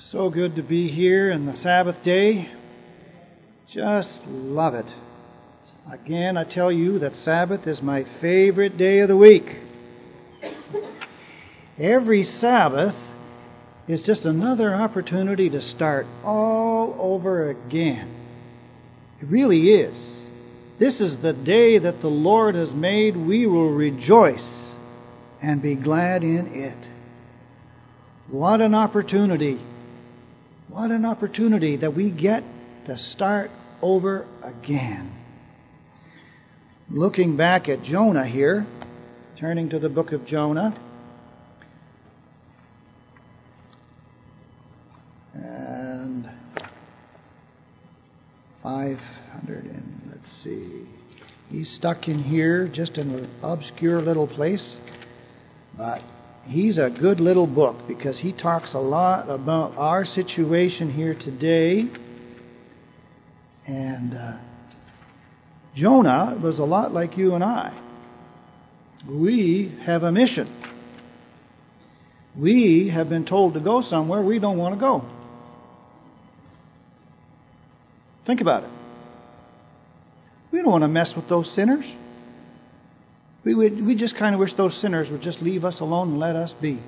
So good to be here in the Sabbath day. Just love it. Again, I tell you that Sabbath is my favorite day of the week. Every Sabbath is just another opportunity to start all over again. It really is. This is the day that the Lord has made. We will rejoice and be glad in it. What an opportunity. What an opportunity that we get to start over again. Looking back at Jonah here, turning to the book of Jonah. And 500 and let's see. He's stuck in here, just in an obscure little place. But he's a good little book because he talks a lot about our situation here today. And Jonah was a lot like you and I. We have a mission. We have been told to go somewhere we don't want to go. Think about it. We don't want to mess with those sinners. We just kind of wish those sinners would just leave us alone and let us be.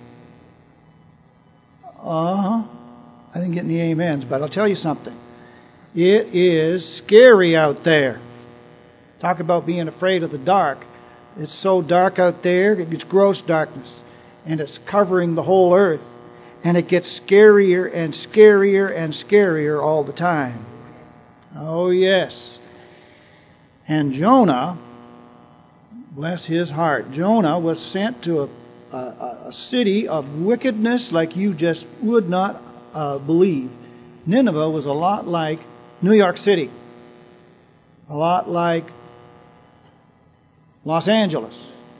I didn't get any amens, but I'll tell you something. It is scary out there. Talk about being afraid of the dark. It's so dark out there, it's gross darkness. And it's covering the whole earth. And it gets scarier and scarier and scarier all the time. Oh, yes. And Jonah, bless his heart, Jonah was sent to a city of wickedness like you just would not believe. Nineveh was a lot like New York City. A lot like Los Angeles.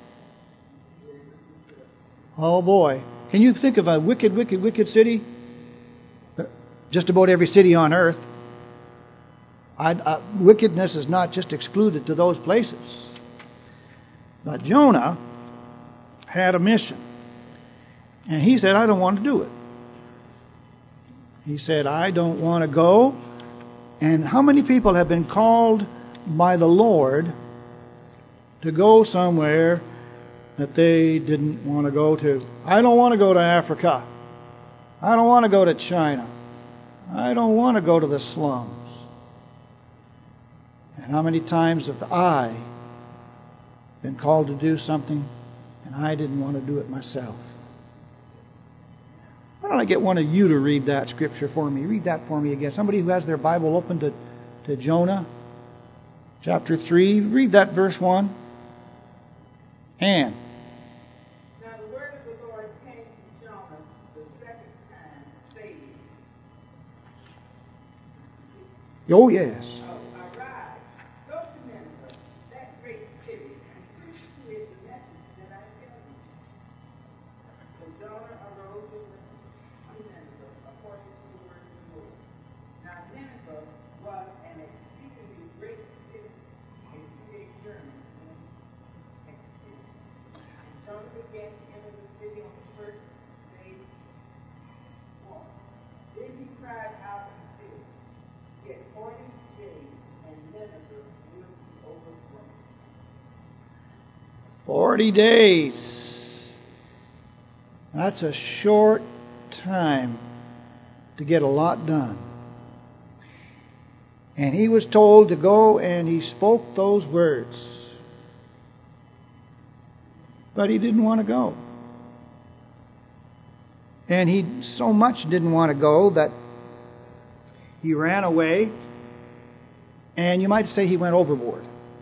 Oh boy. Can you think of a wicked city? Just about every city on earth. Wickedness is not just excluded to those places. But Jonah had a mission. And he said, I don't want to do it. He said, I don't want to go. And how many people have been called by the Lord to go somewhere that they didn't want to go to? I don't want to go to Africa. I don't want to go to China. I don't want to go to the slums. And how many times have I been called to do something and I didn't want to do it myself? Why don't I get one of you to read that scripture for me? Read that for me again. Somebody who has their Bible open to Jonah chapter 3. Read that verse 1. Anne. Now the word of the Lord came to Jonah the second time, saying, Oh, yes. Arise, go to Nineveh, that great city, and preach to it the message that I tell you. So Jonah arose and went to Nineveh according to the word of the Lord. Now Nineveh was an exceedingly great city, a 2-day journey in extent. And Jonah began to enter the city on the first day's walk. Then he cried out and said, Yet 40 days, and Nineveh will be overthrown. 40 days. That's a short time to get a lot done. And he was told to go, and he spoke those words. But he didn't want to go. And he so much didn't want to go that he ran away, and you might say he went overboard,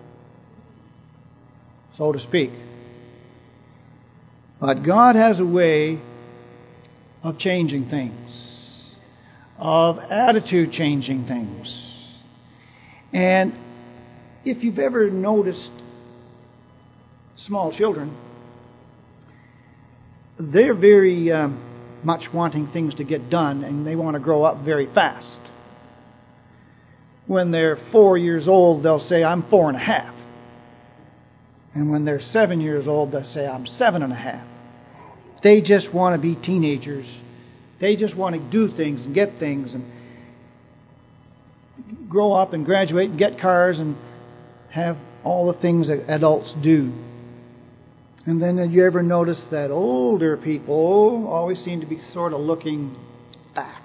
so to speak. But God has a way of changing things, of attitude changing things. And if you've ever noticed small children, they're very much wanting things to get done, and they want to grow up very fast. When they're 4 years old, they'll say, I'm 4.5. And when they're 7 years old, they'll say, I'm 7.5. They just want to be teenagers. They just want to do things and get things and grow up and graduate and get cars and have all the things that adults do. And then did you ever notice that older people always seem to be sort of looking back?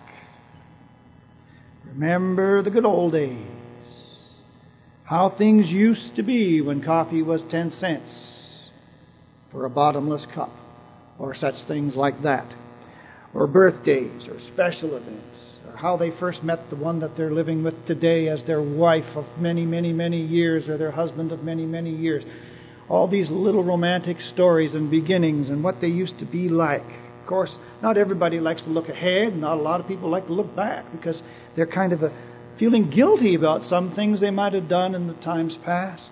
Remember the good old days. How things used to be when coffee was 10 cents for a bottomless cup, or such things like that. Or birthdays, or special events, or how they first met the one that they're living with today as their wife of many, many, many years, or their husband of many, many years. All these little romantic stories and beginnings and what they used to be like. Of course, not everybody likes to look ahead, and not a lot of people like to look back because they're kind of feeling guilty about some things they might have done in the times past.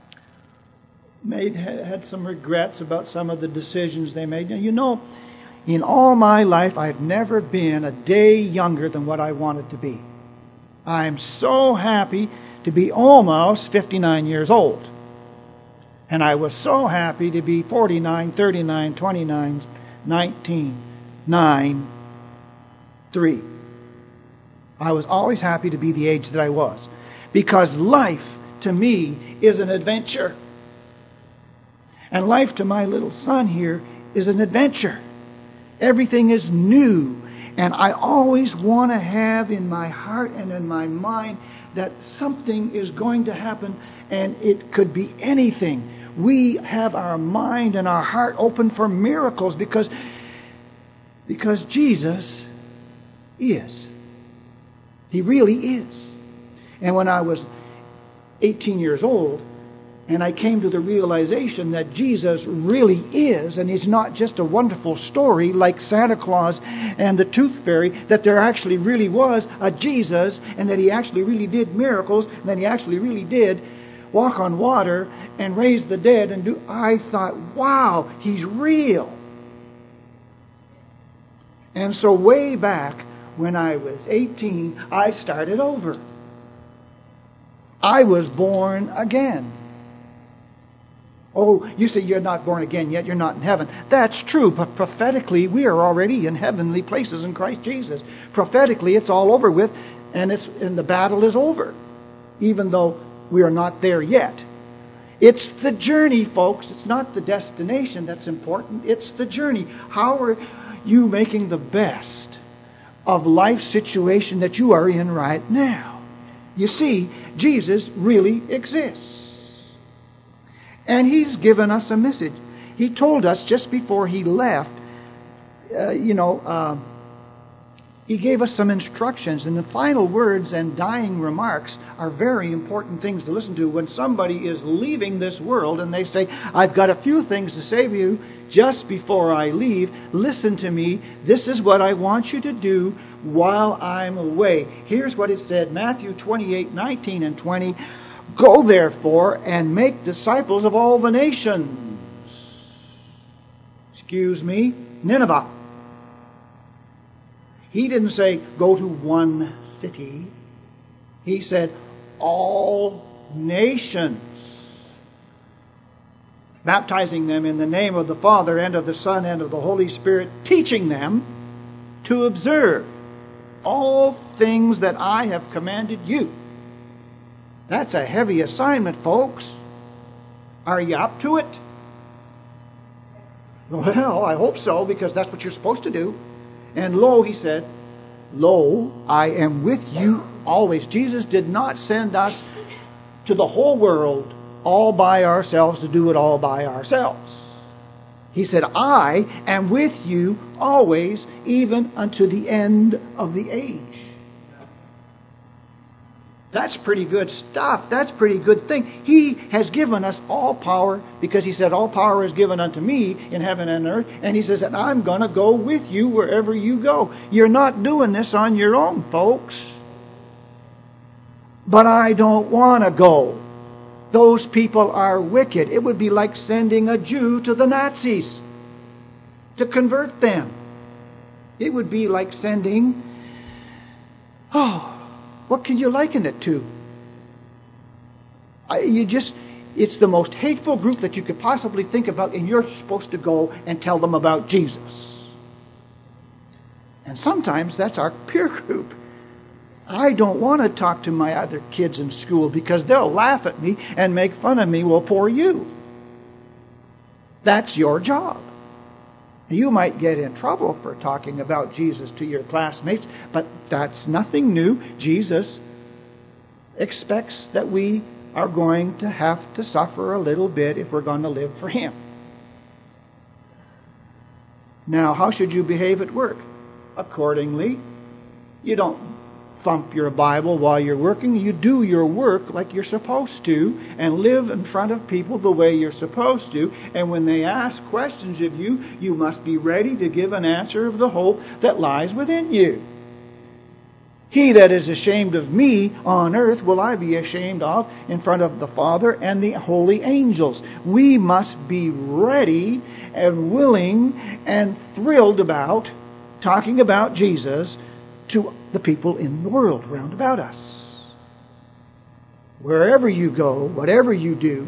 Had some regrets about some of the decisions they made. You know, in all my life, I've never been a day younger than what I wanted to be. I'm so happy to be almost 59 years old. And I was so happy to be 49, 39, 29, 19, 9, 3. I was always happy to be the age that I was. Because life, to me, is an adventure. And life to my little son here is an adventure. Everything is new. And I always want to have in my heart and in my mind that something is going to happen, and it could be anything. We have our mind and our heart open for miracles because Jesus is. He really is. And when I was 18 years old, and I came to the realization that Jesus really is, and He's not just a wonderful story like Santa Claus and the Tooth Fairy, that there actually really was a Jesus, and that He actually really did miracles, and that He actually really did walk on water and raise the dead and do. I thought, wow, He's real. And so way back when I was 18, I started over. I was born again. Oh, you say you're not born again yet, you're not in heaven. That's true, but prophetically we are already in heavenly places in Christ Jesus. Prophetically it's all over with, and the battle is over, even though we are not there yet. It's the journey, folks. It's not the destination that's important. It's the journey. How are you making the best of life situation that you are in right now? You see, Jesus really exists. And He's given us a message. He told us just before He left, He gave us some instructions. And the final words and dying remarks are very important things to listen to when somebody is leaving this world and they say, I've got a few things to say to you just before I leave. Listen to me. This is what I want you to do while I'm away. Here's what it said, Matthew 28, 19 and 20. Go therefore and make disciples of all the nations. Nineveh. He didn't say go to one city. He said all nations. Baptizing them in the name of the Father and of the Son and of the Holy Spirit, teaching them to observe all things that I have commanded you. That's a heavy assignment, folks. Are you up to it? Well, I hope so, because that's what you're supposed to do. And lo, He said, lo, I am with you always. Jesus did not send us to the whole world all by ourselves to do it all by ourselves. He said, I am with you always, even unto the end of the age. That's pretty good stuff. That's a pretty good thing. He has given us all power, because He said, all power is given unto me in heaven and earth. And He says, and I'm going to go with you wherever you go. You're not doing this on your own, folks. But I don't want to go. Those people are wicked. It would be like sending a Jew to the Nazis to convert them. It would be like sending, what can you liken it to? It's the most hateful group that you could possibly think about, and you're supposed to go and tell them about Jesus. And sometimes that's our peer group. I don't want to talk to my other kids in school because they'll laugh at me and make fun of me. Well, poor you. That's your job. You might get in trouble for talking about Jesus to your classmates, but that's nothing new. Jesus expects that we are going to have to suffer a little bit if we're going to live for Him. Now, how should you behave at work? Accordingly. You don't thump your Bible while you're working. You do your work like you're supposed to and live in front of people the way you're supposed to. And when they ask questions of you, you must be ready to give an answer of the hope that lies within you. He that is ashamed of me on earth will I be ashamed of in front of the Father and the holy angels. We must be ready and willing and thrilled about talking about Jesus to the people in the world round about us. Wherever you go, whatever you do,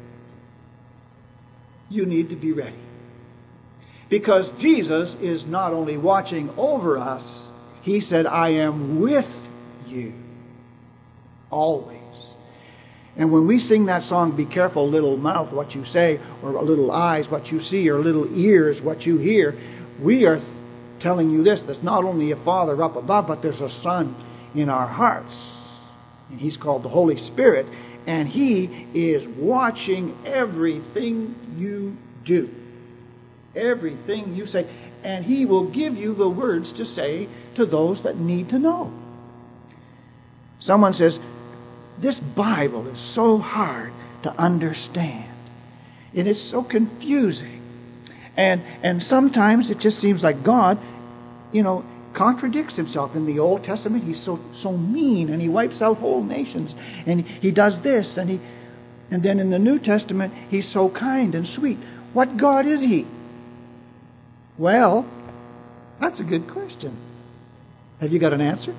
you need to be ready. Because Jesus is not only watching over us, He said, I am with you always. And when we sing that song, be careful, little mouth, what you say, or little eyes, what you see, or little ears, what you hear, we are telling you this, there's not only a Father up above, but there's a Son in our hearts. And He's called the Holy Spirit. And He is watching everything you do. Everything you say. And He will give you the words to say to those that need to know. Someone says, this Bible is so hard to understand. And it's so confusing. And sometimes it just seems like God, contradicts Himself. In the Old Testament, He's so mean, and He wipes out whole nations, and He does this, and then in the New Testament, He's so kind and sweet. What God is He? Well, that's a good question. Have you got an answer?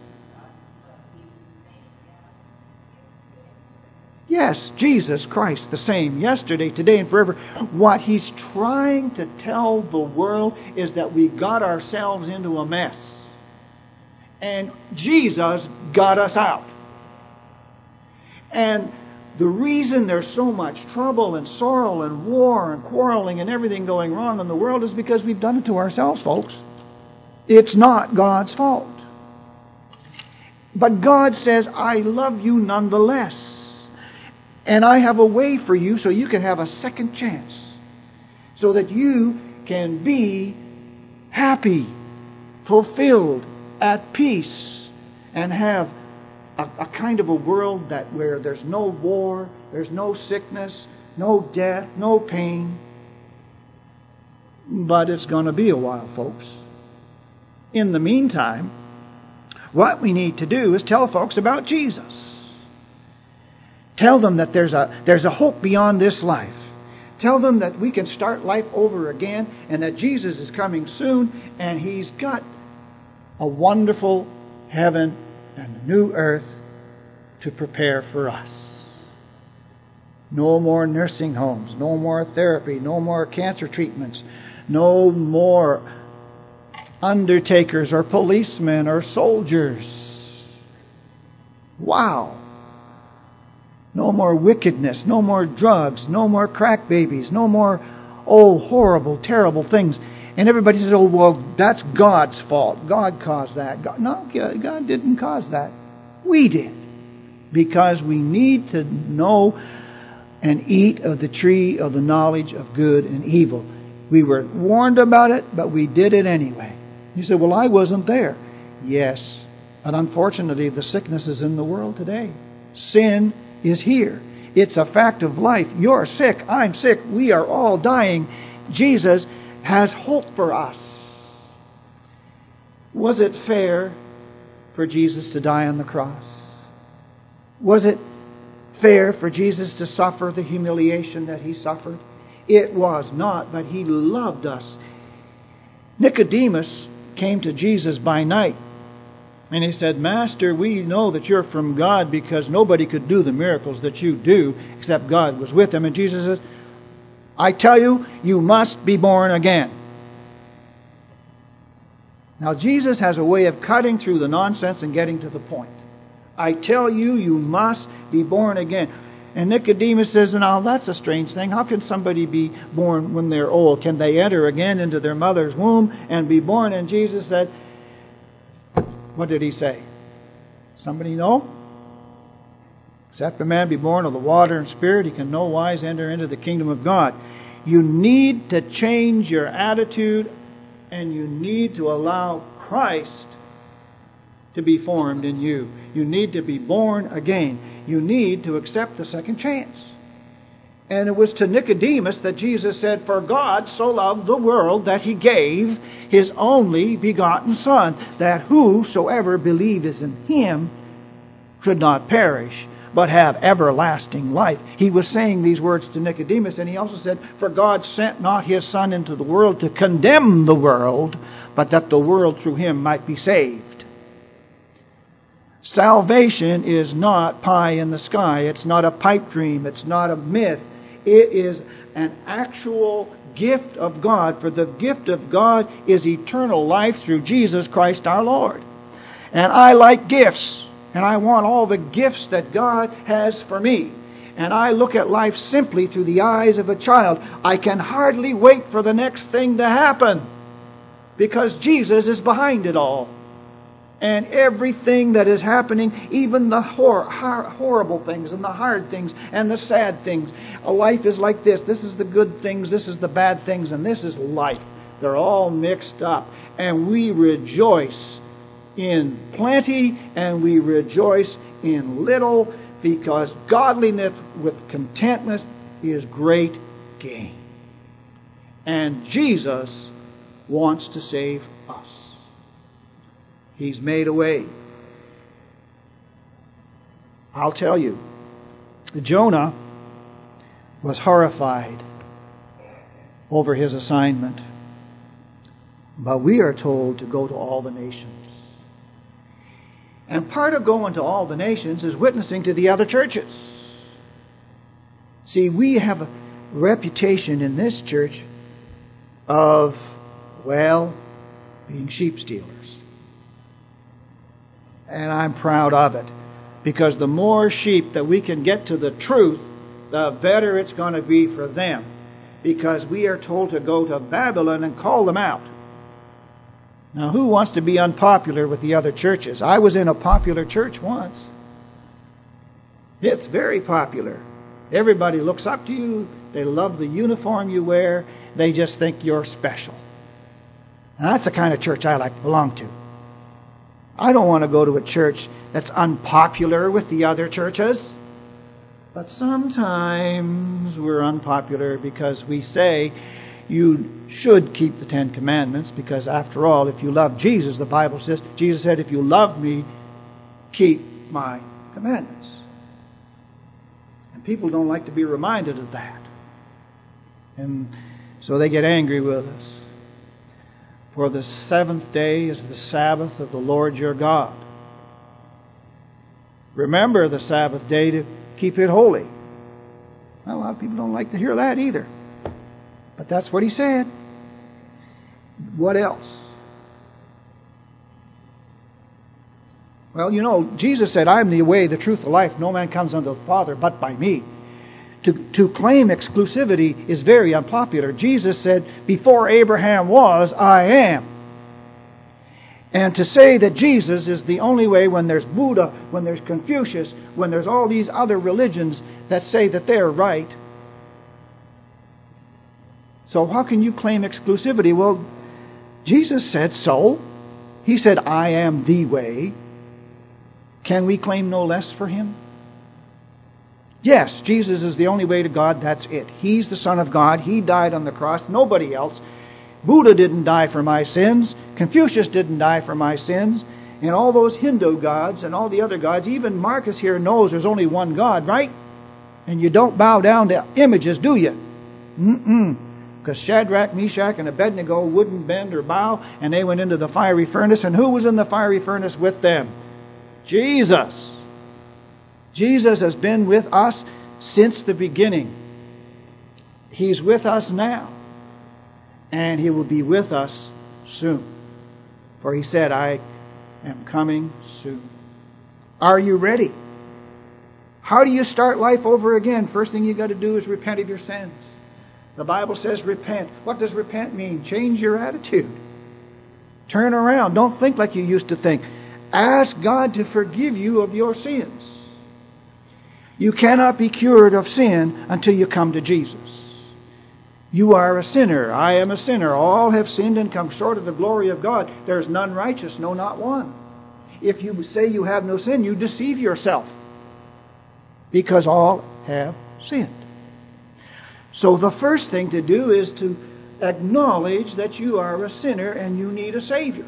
Yes, Jesus Christ, the same yesterday, today, and forever. What He's trying to tell the world is that we got ourselves into a mess. And Jesus got us out. And the reason there's so much trouble and sorrow and war and quarreling and everything going wrong in the world is because we've done it to ourselves, folks. It's not God's fault. But God says, I love you nonetheless. And I have a way for you so you can have a second chance. So that you can be happy, fulfilled, at peace, and have a kind of a world where there's no war, there's no sickness, no death, no pain. But it's going to be a while, folks. In the meantime, what we need to do is tell folks about Jesus. Tell them that there's a hope beyond this life. Tell them that we can start life over again and that Jesus is coming soon and He's got a wonderful heaven and a new earth to prepare for us. No more nursing homes, no more therapy, no more cancer treatments, no more undertakers or policemen or soldiers. Wow. No more wickedness, no more drugs, no more crack babies, no more, horrible, terrible things. And everybody says, well, that's God's fault. God caused that. God didn't cause that. We did. Because we need to know and eat of the tree of the knowledge of good and evil. We were warned about it, but we did it anyway. You say, well, I wasn't there. Yes, but unfortunately, the sickness is in the world today. Sin is here. It's a fact of life. You're sick. I'm sick. We are all dying. Jesus has hope for us. Was it fair for Jesus to die on the cross? Was it fair for Jesus to suffer the humiliation that He suffered? It was not, but He loved us. Nicodemus came to Jesus by night. And he said, Master, we know that you're from God because nobody could do the miracles that you do except God was with him. And Jesus says, I tell you, you must be born again. Now, Jesus has a way of cutting through the nonsense and getting to the point. I tell you, you must be born again. And Nicodemus says, now that's a strange thing. How can somebody be born when they're old? Can they enter again into their mother's womb and be born? And Jesus said, what did he say? Somebody know? Except a man be born of the water and spirit, he can no wise enter into the kingdom of God. You need to change your attitude, and you need to allow Christ to be formed in you. You need to be born again. You need to accept the second chance. And it was to Nicodemus that Jesus said, for God so loved the world that he gave his only begotten Son, that whosoever believeth in him should not perish, but have everlasting life. He was saying these words to Nicodemus, and he also said, for God sent not his Son into the world to condemn the world, but that the world through him might be saved. Salvation is not pie in the sky. It's not a pipe dream. It's not a myth. It is an actual gift of God, for the gift of God is eternal life through Jesus Christ our Lord. And I like gifts, and I want all the gifts that God has for me. And I look at life simply through the eyes of a child. I can hardly wait for the next thing to happen, because Jesus is behind it all. And everything that is happening, even the horrible things and the hard things and the sad things. A life is like this. This is the good things, this is the bad things, and this is life. They're all mixed up. And we rejoice in plenty and we rejoice in little, because godliness with contentment is great gain. And Jesus wants to save us. He's made a way. I'll tell you, Jonah was horrified over his assignment. But we are told to go to all the nations. And part of going to all the nations is witnessing to the other churches. See, we have a reputation in this church of, being sheep stealers. And I'm proud of it. Because the more sheep that we can get to the truth, the better it's going to be for them. Because we are told to go to Babylon and call them out. Now, who wants to be unpopular with the other churches? I was in a popular church once. It's very popular. Everybody looks up to you. They love the uniform you wear. They just think you're special. And that's the kind of church I like to belong to. I don't want to go to a church that's unpopular with the other churches. But sometimes we're unpopular because we say you should keep the 10 Commandments, because after all, if you love Jesus, the Bible says, Jesus said, if you love me, keep my commandments. And people don't like to be reminded of that. And so they get angry with us. For the 7th day is the Sabbath of the Lord your God. Remember the Sabbath day to keep it holy. Well, a lot of people don't like to hear that either. But that's what he said. What else? Well, Jesus said, I am the way, the truth, the life. No man comes unto the Father but by me. To claim exclusivity is very unpopular. Jesus said, before Abraham was, I am. And to say that Jesus is the only way, when there's Buddha, when there's Confucius, when there's all these other religions that say that they're right. So how can you claim exclusivity? Well, Jesus said so. He said, I am the way. Can we claim no less for him? Yes, Jesus is the only way to God. That's it. He's the Son of God. He died on the cross. Nobody else. Buddha didn't die for my sins. Confucius didn't die for my sins. And all those Hindu gods and all the other gods, even Marcus here knows there's only one God, right? And you don't bow down to images, do you? Because Shadrach, Meshach, and Abednego wouldn't bend or bow, and they went into the fiery furnace. And who was in the fiery furnace with them? Jesus. Jesus has been with us since the beginning. He's with us now. And he will be with us soon. For He said, I am coming soon. Are you ready? How do you start life over again? First thing you got to do is repent of your sins. The Bible says repent. What does repent mean? Change your attitude. Turn around. Don't think like you used to think. Ask God to forgive you of your sins. You cannot be cured of sin until you come to Jesus. You are a sinner. I am a sinner. All have sinned and come short of the glory of God. There is none righteous, no, not one. If you say you have no sin, you deceive yourself. Because all have sinned. So the first thing to do is to acknowledge that you are a sinner and you need a Savior.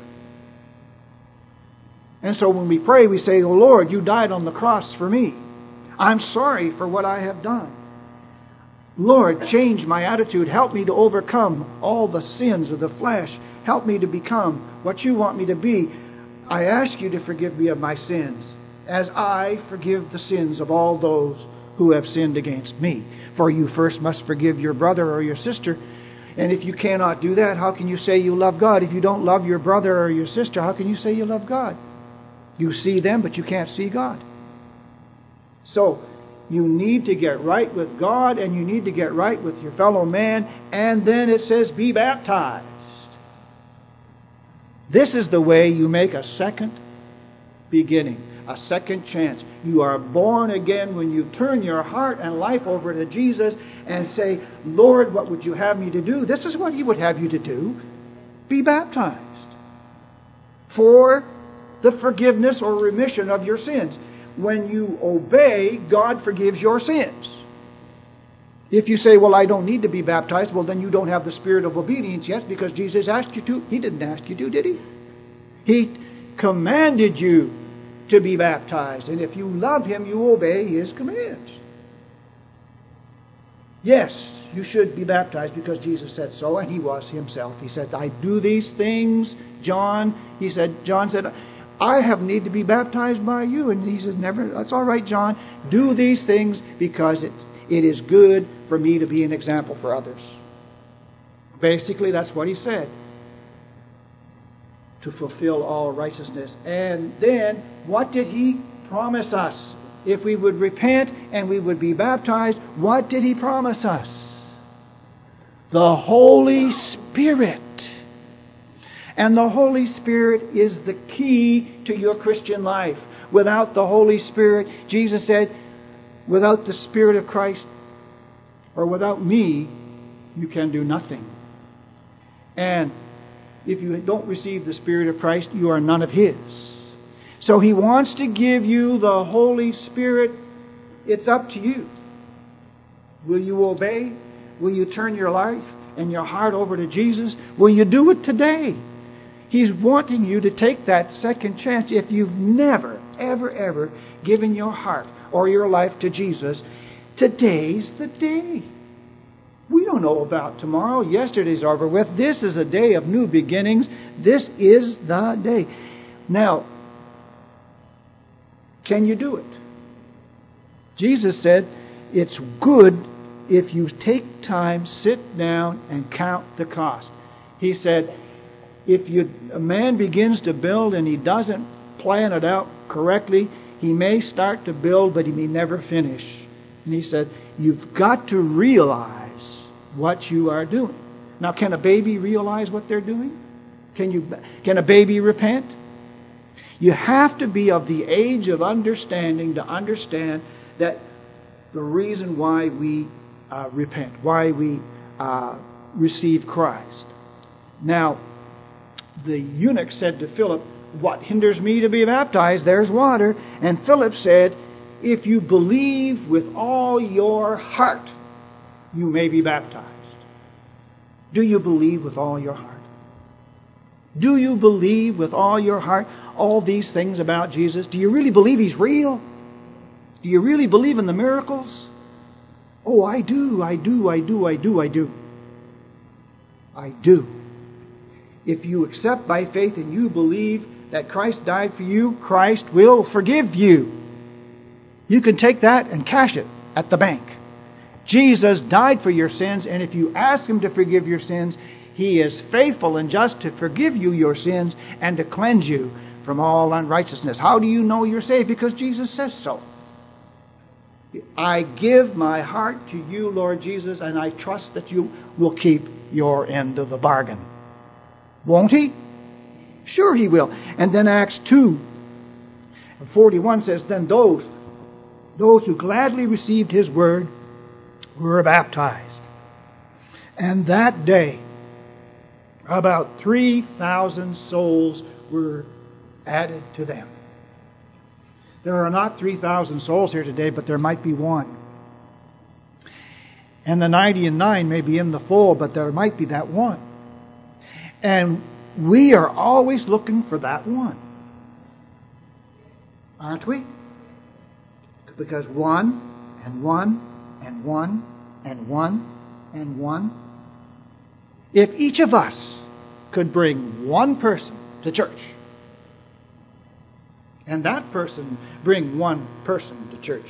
And so when we pray, we say, "Oh Lord, you died on the cross for me. I'm sorry for what I have done. Lord, change my attitude. Help me to overcome all the sins of the flesh. Help me to become what you want me to be. I ask you to forgive me of my sins, as I forgive the sins of all those who have sinned against me. For you first must forgive your brother or your sister. And if you cannot do that, how can you say you love God? If you don't love your brother or your sister, how can you say you love God? You see them, but you can't see God. So, you need to get right with God, and you need to get right with your fellow man, and then it says, be baptized. This is the way you make a second beginning, a second chance. You are born again when you turn your heart and life over to Jesus and say, Lord, what would you have me to do? This is what He would have you to do. Be baptized for the forgiveness or remission of your sins. When you obey, God forgives your sins. If you say, well, I don't need to be baptized, well, then you don't have the spirit of obedience yet, because Jesus asked you to. He didn't ask you to, did He? He commanded you to be baptized. And if you love Him, you obey His commands. Yes, you should be baptized because Jesus said so, and He was Himself. He said, I do these things. John said, I have need to be baptized by you. And He says, never. That's all right, John. Do these things because it is good for me to be an example for others. Basically, that's what He said. To fulfill all righteousness. And then, what did He promise us? If we would repent and we would be baptized, what did He promise us? The Holy Spirit. And the Holy Spirit is the key to your Christian life. Without the Holy Spirit, Jesus said, without the Spirit of Christ, or without me, you can do nothing. And if you don't receive the Spirit of Christ, you are none of His. So He wants to give you the Holy Spirit. It's up to you. Will you obey? Will you turn your life and your heart over to Jesus? Will you do it today? He's wanting you to take that second chance. If you've never, ever given your heart or your life to Jesus, today's the day. We don't know about tomorrow. Yesterday's over with. This is a day of new beginnings. This is the day. Now, can you do it? Jesus said, it's good if you take time, sit down, and count the cost. He said, if a man begins to build and he doesn't plan it out correctly, he may start to build, but he may never finish. And he said, you've got to realize what you are doing. Now, can a baby realize what they're doing? Can a baby repent? You have to be of the age of understanding to understand that the reason why we repent, why we receive Christ. Now, the eunuch said to Philip, what hinders me to be baptized? There's water. And Philip said, if you believe with all your heart, you may be baptized. Do you believe with all your heart? Do you believe with all your heart all these things about Jesus? Do you really believe He's real? Do you really believe in the miracles? Oh, I do. I do. If you accept by faith and you believe that Christ died for you, Christ will forgive you. You can take that and cash it at the bank. Jesus died for your sins, and if you ask Him to forgive your sins, He is faithful and just to forgive you your sins and to cleanse you from all unrighteousness. How do you know you're saved? Because Jesus says so. I give my heart to you, Lord Jesus, and I trust that you will keep your end of the bargain. Won't He? Sure He will. And then Acts 2:41 says, then those who gladly received His word were baptized. And that day, about 3,000 souls were added to them. There are not 3,000 souls here today, but there might be one. And the 99 may be in the fold, but there might be that one. And we are always looking for that one. Aren't we? Because one, and one, and one, and one, and one. If each of us could bring one person to church, and that person bring one person to church,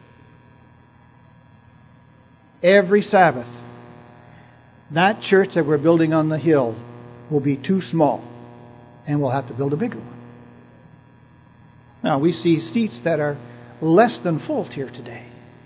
every Sabbath, that church that we're building on the hill will be too small, and we'll have to build a bigger one. Now, we see seats that are less than full here today.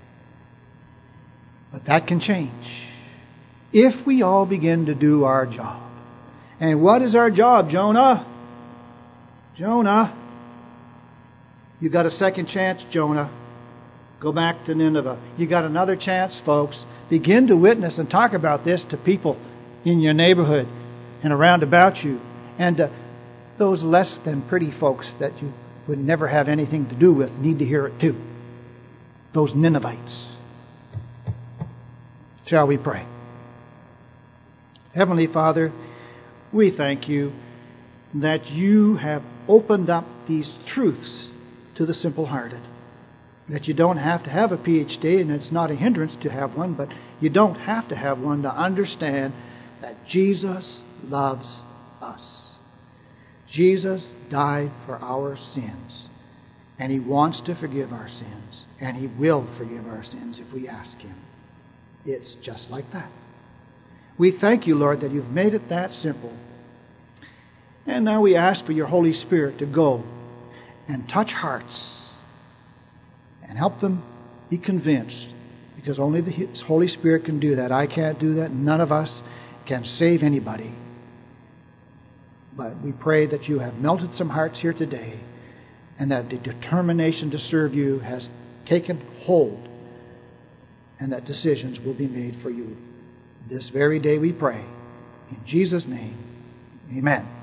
But that can change if we all begin to do our job. And what is our job, Jonah? Jonah, you got a second chance, Jonah. Go back to Nineveh. You got another chance, folks. Begin to witness and talk about this to people in your neighborhood and around about you, and those less than pretty folks that you would never have anything to do with need to hear it too. Those Ninevites. Shall we pray? Heavenly Father, we thank you that you have opened up these truths to the simple-hearted. That you don't have to have a PhD, and it's not a hindrance to have one, but you don't have to have one to understand that Jesus loves us. Jesus died for our sins, and He wants to forgive our sins, and He will forgive our sins if we ask Him. It's just like that. We thank you, Lord, that you've made it that simple. And now we ask for your Holy Spirit to go and touch hearts and help them be convinced, because only the Holy Spirit can do that. I can't do that. None of us can save anybody. But we pray that you have melted some hearts here today, and that the determination to serve you has taken hold, and that decisions will be made for you. This very day we pray. In Jesus' name, amen.